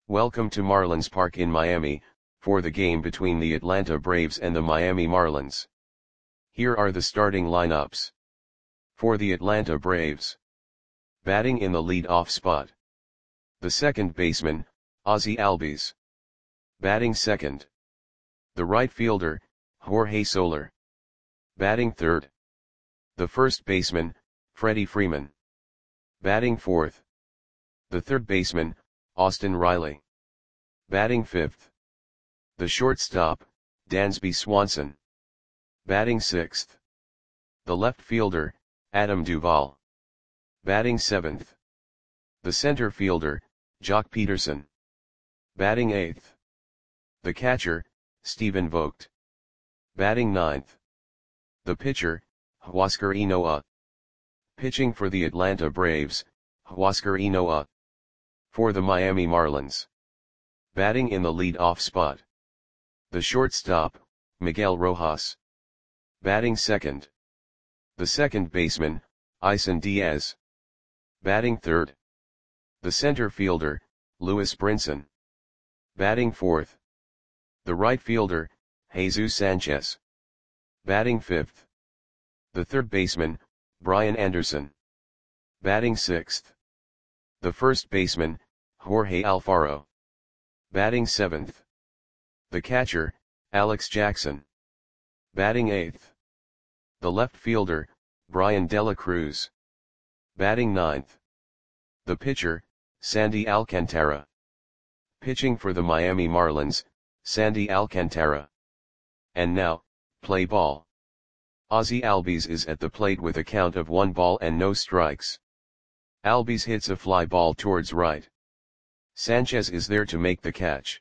Welcome to Marlins Park in Miami, for the game between the Atlanta Braves and the Miami Marlins. Here are the starting lineups. For the Atlanta Braves. Batting in the lead-off spot. The second baseman, Ozzie Albies. Batting second. The right fielder, Jorge Soler. Batting third. The first baseman, Freddie Freeman. Batting fourth. The third baseman, Austin Riley. Batting fifth. The shortstop, Dansby Swanson. Batting sixth. The left fielder, Adam Duvall. Batting seventh. The center fielder, Joc Pederson. Batting eighth. The catcher, Stephen Vogt. Batting ninth. The pitcher, Huascar Ynoa. Pitching for the Atlanta Braves, Huascar Ynoa. For the Miami Marlins. Batting in the lead-off spot. The shortstop, Miguel Rojas. Batting second. The second baseman, Isan Diaz. Batting third. The center fielder, Lewis Brinson. Batting fourth. The right fielder, Jesus Sanchez. Batting fifth. The third baseman, Brian Anderson. Batting sixth. The first baseman, Jorge Alfaro. Batting seventh. The catcher, Alex Jackson. Batting eighth. The left fielder, Brian Dela Cruz. Batting ninth. The pitcher, Sandy Alcantara. Pitching for the Miami Marlins, Sandy Alcantara. And now, play ball. Ozzie Albies is at the plate with a count of 1 ball and no strikes. Albies hits a fly ball towards right. Sanchez is there to make the catch.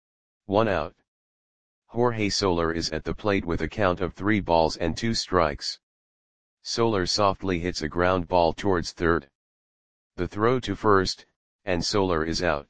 1 out. Jorge Soler is at the plate with a count of 3 balls and 2 strikes. Soler softly hits a ground ball towards third. The throw to first, and Soler is out.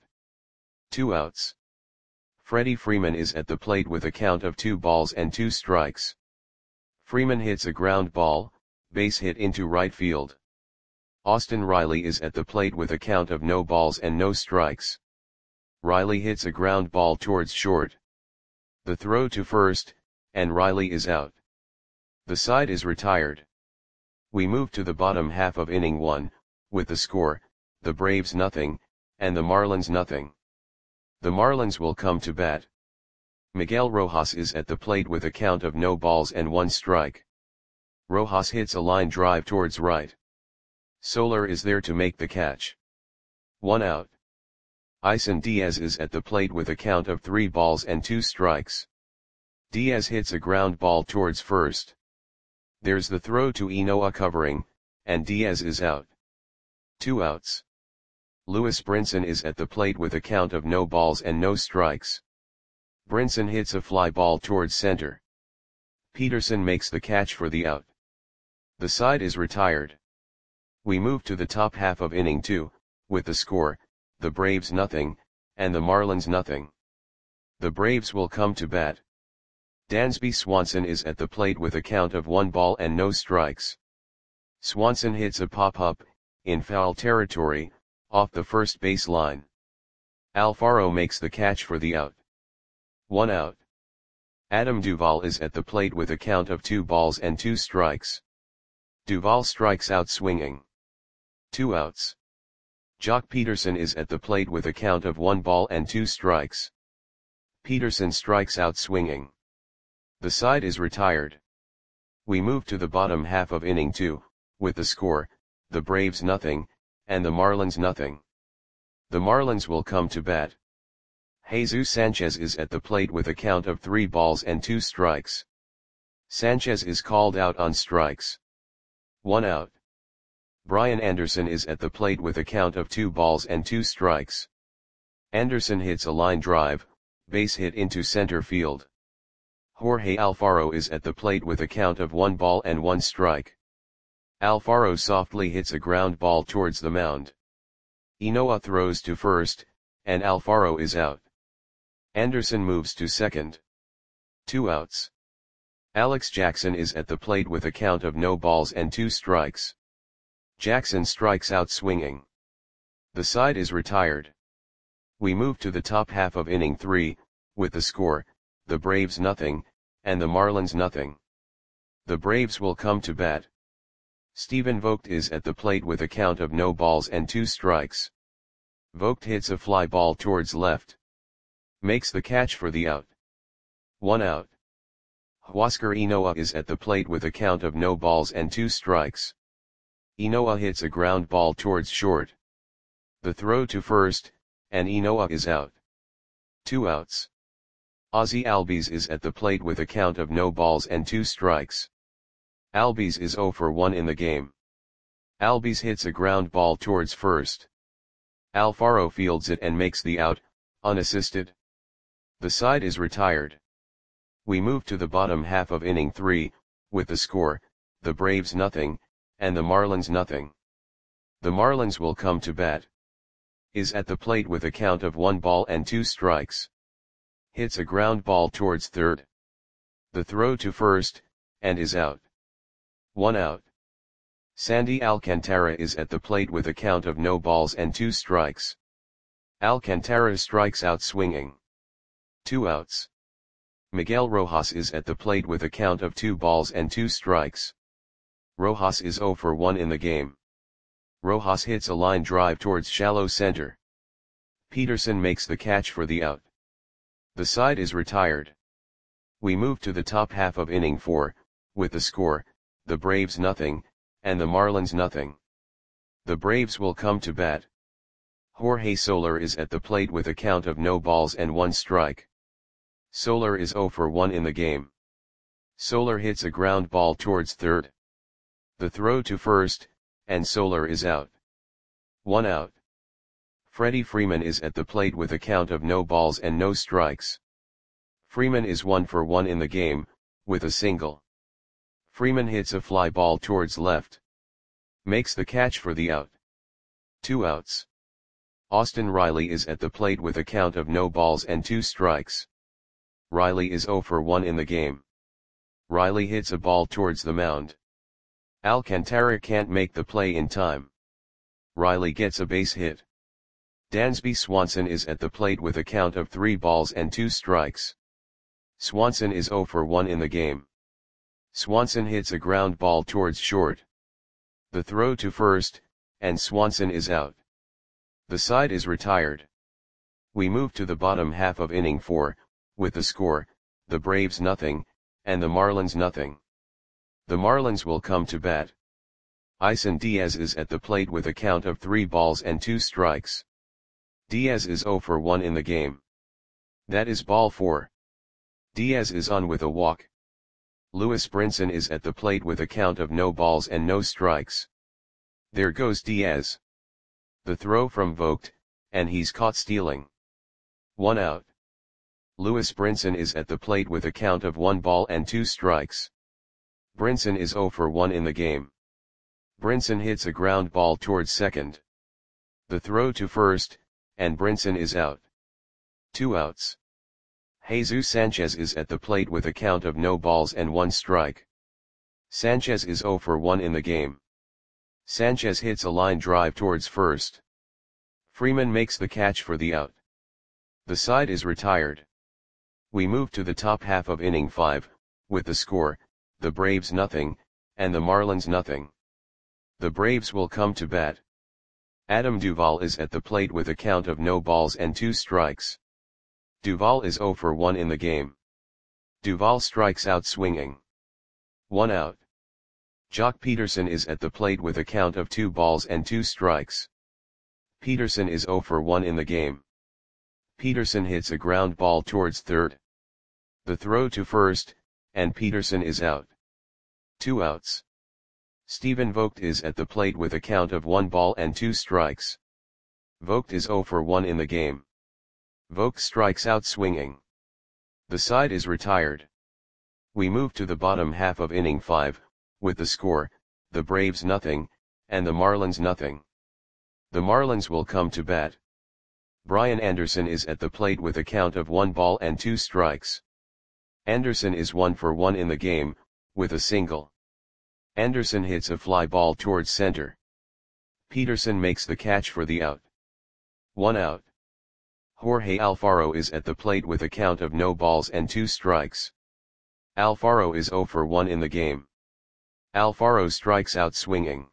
2 outs. Freddie Freeman is at the plate with a count of 2 balls and 2 strikes. Freeman hits a ground ball, base hit into right field. Austin Riley is at the plate with a count of no balls and no strikes. Riley hits a ground ball towards short. The throw to first, and Riley is out. The side is retired. We move to the bottom half of inning 1, with the score, the Braves nothing, and the Marlins nothing. The Marlins will come to bat. Miguel Rojas is at the plate with a count of no balls and 1 strike. Rojas hits a line drive towards right. Soler is there to make the catch. 1 out. Isan Diaz is at the plate with a count of 3 balls and 2 strikes. Diaz hits a ground ball towards first. There's the throw to Ynoa covering, and Diaz is out. 2 outs. Lewis Brinson is at the plate with a count of no balls and no strikes. Brinson hits a fly ball towards center. Pederson makes the catch for the out. The side is retired. We move to the top half of inning 2, with the score, the Braves nothing, and the Marlins nothing. The Braves will come to bat. Dansby Swanson is at the plate with a count of 1 ball and no strikes. Swanson hits a pop-up, in foul territory, off the first base line. Alfaro makes the catch for the out. 1 out. Adam Duvall is at the plate with a count of 2 balls and 2 strikes. Duvall strikes out swinging. 2 outs. Joc Pederson is at the plate with a count of 1 ball and 2 strikes. Pederson strikes out swinging. The side is retired. We move to the bottom half of inning 2, with the score, the Braves nothing, and the Marlins nothing. The Marlins will come to bat. Jesus Sanchez is at the plate with a count of 3 balls and 2 strikes. Sanchez is called out on strikes. 1 out. Brian Anderson is at the plate with a count of 2 balls and 2 strikes. Anderson hits a line drive, base hit into center field. Jorge Alfaro is at the plate with a count of 1 ball and 1 strike. Alfaro softly hits a ground ball towards the mound. Ynoa throws to first, and Alfaro is out. Anderson moves to second. 2 outs. Alex Jackson is at the plate with a count of no balls and 2 strikes. Jackson strikes out swinging. The side is retired. We move to the top half of inning 3, with the score, the Braves nothing, and the Marlins nothing. The Braves will come to bat. Stephen Vogt is at the plate with a count of no balls and 2 strikes. Vogt hits a fly ball towards left. Makes the catch for the out. 1 out. Huascar Ynoa is at the plate with a count of no balls and 2 strikes. Ynoa hits a ground ball towards short. The throw to first, and Ynoa is out. 2 outs. Ozzie Albies is at the plate with a count of no balls and 2 strikes. Albies is 0 for 1 in the game. Albies hits a ground ball towards first. Alfaro fields it and makes the out, unassisted. The side is retired. We move to the bottom half of inning 3, with the score, the Braves nothing, and the Marlins nothing. The Marlins will come to bat. Is at the plate with a count of 1 ball and 2 strikes. Hits a ground ball towards third. The throw to first, and is out. 1 out. Sandy Alcantara is at the plate with a count of no balls and 2 strikes. Alcantara strikes out swinging. 2 outs. Miguel Rojas is at the plate with a count of 2 balls and 2 strikes. Rojas is 0 for 1 in the game. Rojas hits a line drive towards shallow center. Peterson makes the catch for the out. The side is retired. We move to the top half of inning 4, with the score, the Braves nothing, and the Marlins nothing. The Braves will come to bat. Jorge Soler is at the plate with a count of no balls and 1 strike. Soler is 0 for 1 in the game. Soler hits a ground ball towards third. The throw to first, and Soler is out. 1 out. Freddie Freeman is at the plate with a count of no balls and no strikes. Freeman is 1 for 1 in the game, with a single. Freeman hits a fly ball towards left. Makes the catch for the out. 2 outs. Austin Riley is at the plate with a count of no balls and 2 strikes. Riley is 0 for 1 in the game. Riley hits a ball towards the mound. Alcantara can't make the play in time. Riley gets a base hit. Dansby Swanson is at the plate with a count of 3 balls and 2 strikes. Swanson is 0 for 1 in the game. Swanson hits a ground ball towards short. The throw to first, and Swanson is out. The side is retired. We move to the bottom half of inning 4, with the score, the Braves nothing, and the Marlins nothing. The Marlins will come to bat. Isan Diaz is at the plate with a count of 3 balls and 2 strikes. Diaz is 0 for 1 in the game. That is ball 4. Diaz is on with a walk. Lewis Brinson is at the plate with a count of no balls and no strikes. There goes Diaz. The throw from Vogt, and he's caught stealing. 1 out. Lewis Brinson is at the plate with a count of 1 ball and 2 strikes. Brinson is 0 for 1 in the game. Brinson hits a ground ball towards second. The throw to first, and Brinson is out. 2 outs. Jesus Sanchez is at the plate with a count of no balls and 1 strike. Sanchez is 0 for 1 in the game. Sanchez hits a line drive towards first. Freeman makes the catch for the out. The side is retired. We move to the top half of inning 5, with the score, the Braves nothing, and the Marlins nothing. The Braves will come to bat. Adam Duvall is at the plate with a count of no balls and 2 strikes. Duvall is 0 for 1 in the game. Duvall strikes out swinging. 1 out. Jock Peterson is at the plate with a count of 2 balls and 2 strikes. Peterson is 0 for 1 in the game. Peterson hits a ground ball towards third. The throw to first, and Peterson is out. 2 outs. Stephen Vogt is at the plate with a count of 1 ball and 2 strikes. Vogt is 0 for 1 in the game. Vogt strikes out swinging. The side is retired. We move to the bottom half of inning 5, with the score, the Braves nothing, and the Marlins nothing. The Marlins will come to bat. Brian Anderson is at the plate with a count of 1 ball and 2 strikes. Anderson is 1 for 1 in the game, with a single. Anderson hits a fly ball towards center. Peterson makes the catch for the out. 1 out. Jorge Alfaro is at the plate with a count of no balls and 2 strikes. Alfaro is 0 for 1 in the game. Alfaro strikes out swinging.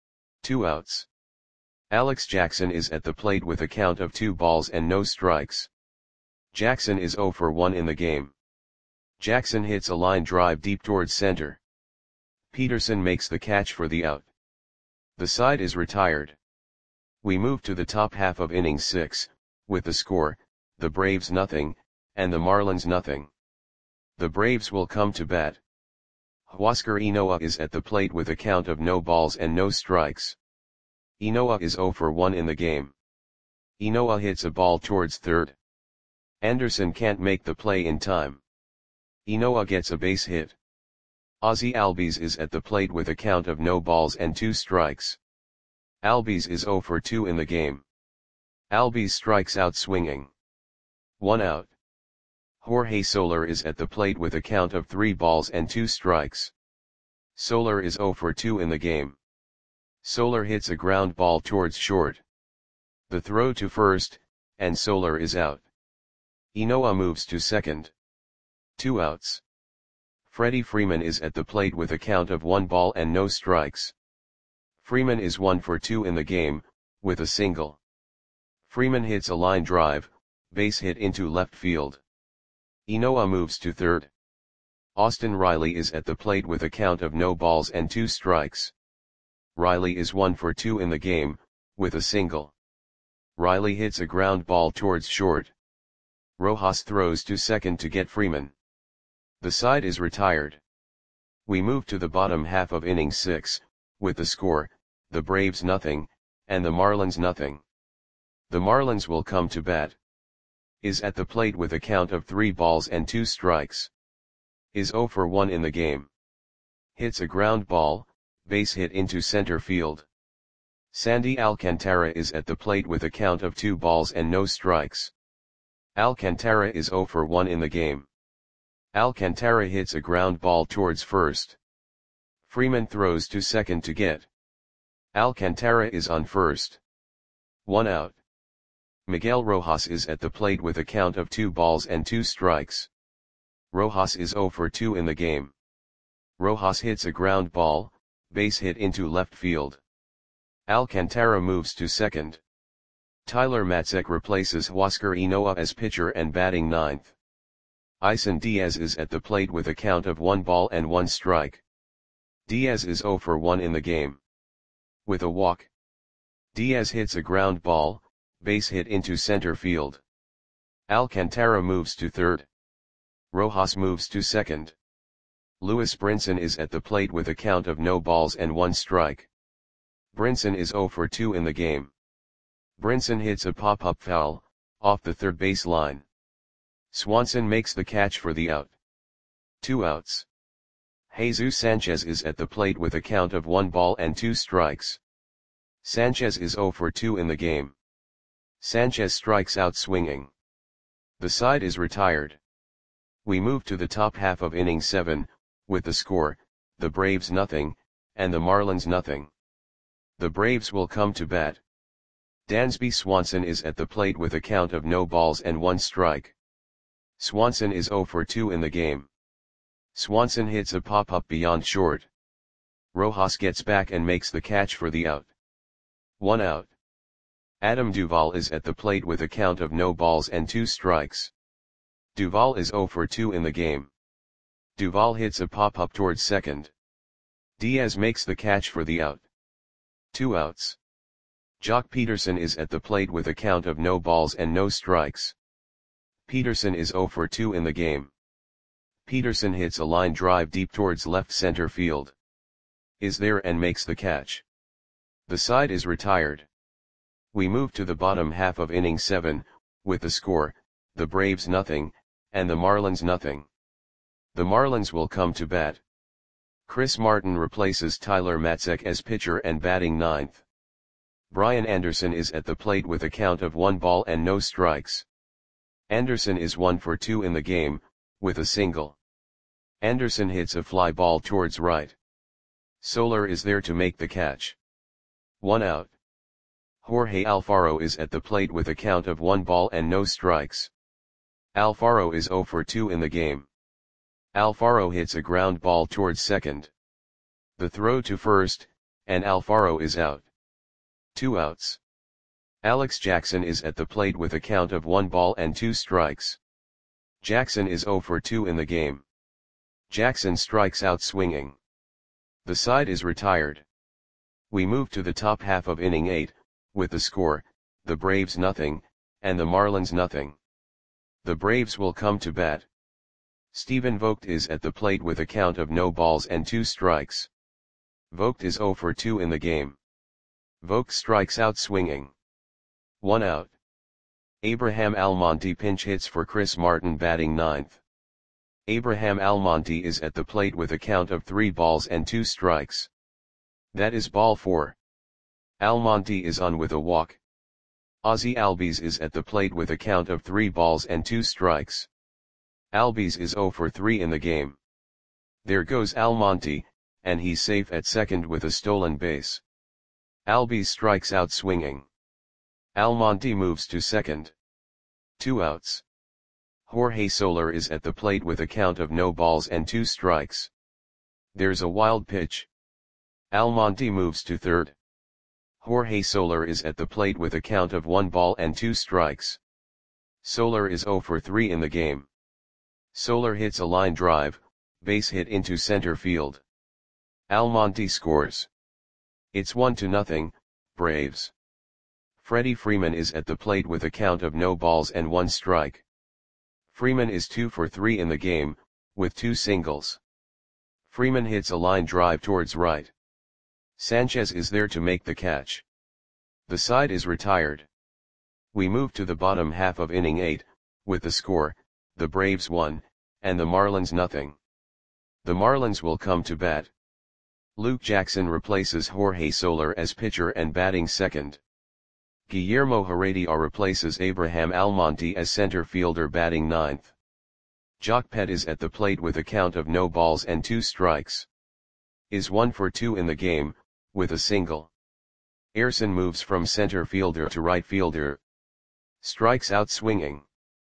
2 outs. Alex Jackson is at the plate with a count of 2 balls and no strikes. Jackson is 0 for 1 in the game. Jackson hits a line drive deep towards center. Peterson makes the catch for the out. The side is retired. We move to the top half of inning 6, with the score, the Braves nothing, and the Marlins nothing. The Braves will come to bat. Huascar Ynoa is at the plate with a count of no balls and no strikes. Ynoa is 0 for 1 in the game. Ynoa hits a ball towards third. Anderson can't make the play in time. Ynoa gets a base hit. Ozzie Albies is at the plate with a count of no balls and 2 strikes. Albies is 0 for 2 in the game. Albies strikes out swinging. 1 out. Jorge Soler is at the plate with a count of 3 balls and 2 strikes. Soler is 0 for 2 in the game. Soler hits a ground ball towards short. The throw to first, and Soler is out. Ynoa moves to second. 2 outs. Freddie Freeman is at the plate with a count of 1 ball and no strikes. Freeman is 1 for 2 in the game, with a single. Freeman hits a line drive, base hit into left field. Ynoa moves to third. Austin Riley is at the plate with a count of no balls and 2 strikes. Riley is 1 for 2 in the game, with a single. Riley hits a ground ball towards short. Rojas throws to second to get Freeman. The side is retired. We move to the bottom half of inning 6, with the score, the Braves nothing, and the Marlins nothing. The Marlins will come to bat. Is at the plate with a count of 3 balls and 2 strikes. Is 0 for 1 in the game. Hits a ground ball, base hit into center field. Sandy Alcantara is at the plate with a count of 2 balls and no strikes. Alcantara is 0 for 1 in the game. Alcantara hits a ground ball towards first. Freeman throws to second to get. Alcantara is on first. 1 out. Miguel Rojas is at the plate with a count of 2 balls and 2 strikes. Rojas is 0 for 2 in the game. Rojas hits a ground ball, base hit into left field. Alcantara moves to second. Tyler Matzek replaces Huascar Ynoa as pitcher and batting ninth. Isan Diaz is at the plate with a count of 1 ball and 1 strike. Diaz is 0 for 1 in the game. With a walk. Diaz hits a ground ball, base hit into center field. Alcantara moves to third. Rojas moves to second. Lewis Brinson is at the plate with a count of no balls and 1 strike. Brinson is 0 for 2 in the game. Brinson hits a pop-up foul, off the third base line. Swanson makes the catch for the out. 2 outs. Jesus Sanchez is at the plate with a count of 1 ball and 2 strikes. Sanchez is 0 for 2 in the game. Sanchez strikes out swinging. The side is retired. We move to the top half of inning 7, with the score, the Braves nothing, and the Marlins nothing. The Braves will come to bat. Dansby Swanson is at the plate with a count of no balls and 1 strike. Swanson is 0 for 2 in the game. Swanson hits a pop-up beyond short. Rojas gets back and makes the catch for the out. 1 out. Adam Duvall is at the plate with a count of no balls and 2 strikes. Duvall is 0 for 2 in the game. Duvall hits a pop-up towards second. Diaz makes the catch for the out. 2 outs. Jock Peterson is at the plate with a count of no balls and no strikes. Peterson is 0 for 2 in the game. Peterson hits a line drive deep towards left center field. Is there and makes the catch. The side is retired. We move to the bottom half of inning 7, with the score, the Braves nothing, and the Marlins nothing. The Marlins will come to bat. Chris Martin replaces Tyler Matzek as pitcher and batting ninth. Brian Anderson is at the plate with a count of 1 ball and no strikes. Anderson is 1 for 2 in the game, with a single. Anderson hits a fly ball towards right. Soler is there to make the catch. 1 out. Jorge Alfaro is at the plate with a count of 1 ball and no strikes. Alfaro is 0 for 2 in the game. Alfaro hits a ground ball towards second. The throw to first, and Alfaro is out. 2 outs. Alex Jackson is at the plate with a count of 1 ball and 2 strikes. Jackson is 0 for 2 in the game. Jackson strikes out swinging. The side is retired. We move to the top half of inning 8, with the score, the Braves nothing, and the Marlins nothing. The Braves will come to bat. Stephen Vogt is at the plate with a count of no balls and 2 strikes. Vogt is 0 for 2 in the game. Vogt strikes out swinging. 1 out. Abraham Almonte pinch hits for Chris Martin batting 9th. Abraham Almonte is at the plate with a count of 3 balls and 2 strikes. That is ball 4. Almonte is on with a walk. Ozzie Albies is at the plate with a count of 3 balls and 2 strikes. Albies is 0 for 3 in the game. There goes Almonte, and he's safe at second with a stolen base. Albies strikes out swinging. Almonte moves to second. 2 outs. Jorge Soler is at the plate with a count of no balls and 2 strikes. There's a wild pitch. Almonte moves to third. Jorge Soler is at the plate with a count of 1 ball and 2 strikes. Soler is 0 for 3 in the game. Soler hits a line drive, base hit into center field. Almonte scores. It's 1-0, Braves. Freddie Freeman is at the plate with a count of no balls and 1 strike. Freeman is 2 for 3 in the game, with 2 singles. Freeman hits a line drive towards right. Sanchez is there to make the catch. The side is retired. We move to the bottom half of inning 8, with the score, the Braves 1, and the Marlins nothing. The Marlins will come to bat. Luke Jackson replaces Jorge Soler as pitcher and batting second. Guillermo Heredia replaces Abraham Almonte as center fielder batting 9th. Jock Pett is at the plate with a count of no balls and 2 strikes. Is 1 for 2 in the game, with a single. Ayrson moves from center fielder to right fielder. Strikes out swinging.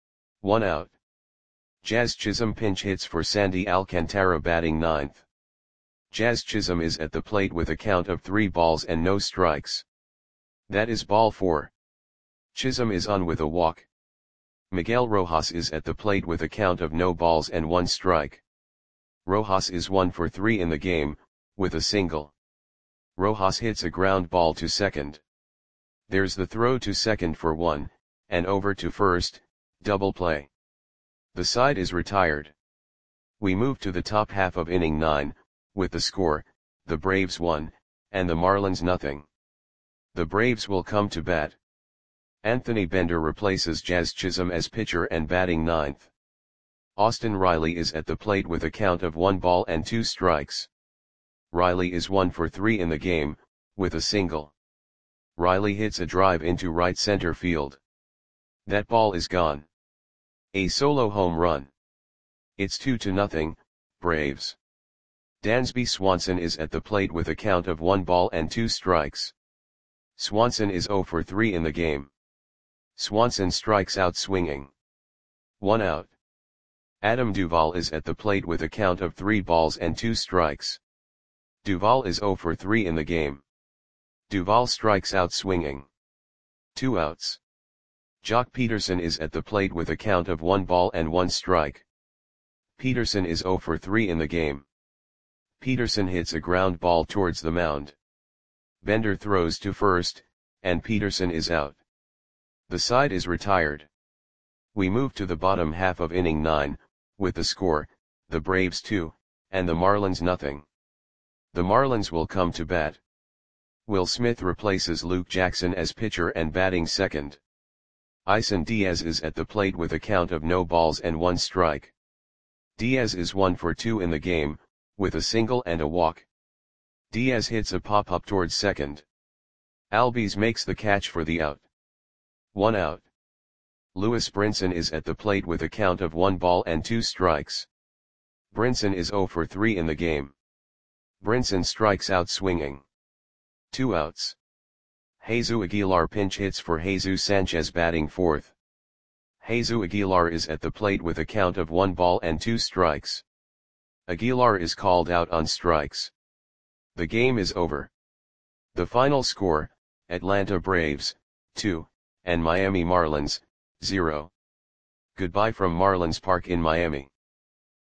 1 out. Jazz Chisholm pinch hits for Sandy Alcantara batting 9th. Jazz Chisholm is at the plate with a count of 3 balls and no strikes. That is ball 4. Chisholm is on with a walk. Miguel Rojas is at the plate with a count of no balls and 1 strike. Rojas is 1 for 3 in the game, with a single. Rojas hits a ground ball to second. There's the throw to second for 1, and over to first, double play. The side is retired. We move to the top half of inning 9, with the score, the Braves 1, and the Marlins nothing. The Braves will come to bat. Anthony Bender replaces Jazz Chisholm as pitcher and batting 9th. Austin Riley is at the plate with a count of 1 ball and 2 strikes. Riley is 1 for 3 in the game, with a single. Riley hits a drive into right center field. That ball is gone. A solo home run. It's 2-0, Braves. Dansby Swanson is at the plate with a count of 1 ball and 2 strikes. Swanson is 0 for 3 in the game. Swanson strikes out swinging. 1 out. Adam Duvall is at the plate with a count of 3 balls and 2 strikes. Duvall is 0 for 3 in the game. Duvall strikes out swinging. 2 outs. Jock Peterson is at the plate with a count of 1 ball and 1 strike. Peterson is 0 for 3 in the game. Peterson hits a ground ball towards the mound. Bender throws to first, and Peterson is out. The side is retired. We move to the bottom half of inning 9, with the score, the Braves 2, and the Marlins nothing. The Marlins will come to bat. Will Smith replaces Luke Jackson as pitcher and batting second. Isan Diaz is at the plate with a count of no balls and 1 strike. Diaz is 1 for 2 in the game, with a single and a walk. Diaz hits a pop-up towards second. Albies makes the catch for the out. 1 out. Lewis Brinson is at the plate with a count of 1 ball and 2 strikes. Brinson is 0 for 3 in the game. Brinson strikes out swinging. 2 outs. Jesus Aguilar pinch hits for Jesus Sanchez batting fourth. Jesus Aguilar is at the plate with a count of 1 ball and 2 strikes. Aguilar is called out on strikes. The game is over. The final score, Atlanta Braves, 2, and Miami Marlins, 0. Goodbye from Marlins Park in Miami.